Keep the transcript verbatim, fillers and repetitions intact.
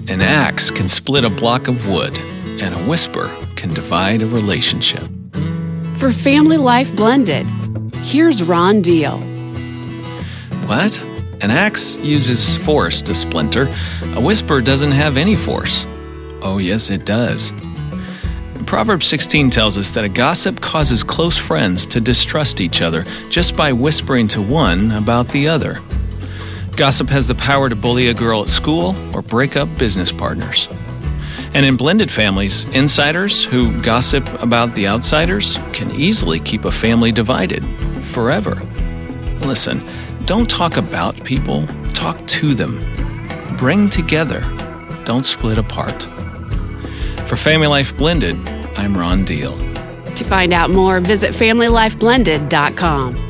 An axe can split a block of wood, and a whisper can divide a relationship. For Family Life Blended, here's Ron Deal. What? An axe uses force to splinter. A whisper doesn't have any force. Oh, yes, it does. Proverbs sixteen tells us that a gossip causes close friends to distrust each other just by whispering to one about the other. Gossip has the power to bully a girl at school or break up business partners. And in blended families, insiders who gossip about the outsiders can easily keep a family divided forever. Listen, don't talk about people, talk to them. Bring together, don't split apart. For Family Life Blended, I'm Ron Deal. To find out more, visit family life blended dot com.